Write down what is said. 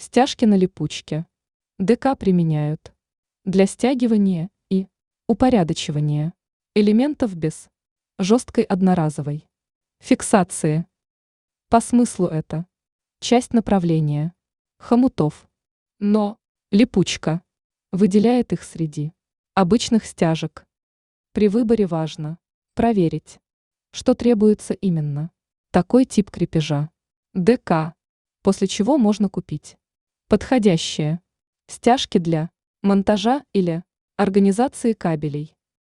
Стяжки на липучке. ДК применяют для стягивания и упорядочивания элементов без жесткой одноразовой фиксации. По смыслу это часть направления хомутов, но липучка выделяет их среди обычных стяжек. При выборе важно проверить, что требуется именно такой тип крепежа ДК, после чего можно купить подходящие стяжки для монтажа или организации кабелей.